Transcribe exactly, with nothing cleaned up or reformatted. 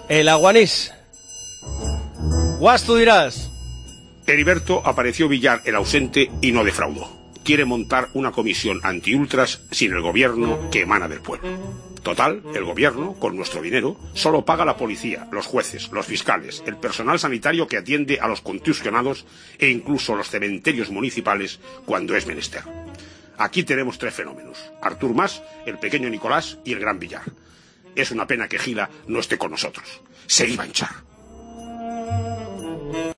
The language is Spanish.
El Aguanís. Guas, tú dirás. Heriberto Apareció Villar, el ausente, y no defraudó. Quiere montar una comisión anti-ultras sin el gobierno que emana del pueblo. Total, el gobierno, con nuestro dinero, solo paga la policía, los jueces, los fiscales, el personal sanitario que atiende a los contusionados e incluso los cementerios municipales cuando es menester. Aquí tenemos tres fenómenos: Artur Mas, el pequeño Nicolás y el gran Villar. Es una pena que Gila no esté con nosotros. Se iba a hinchar.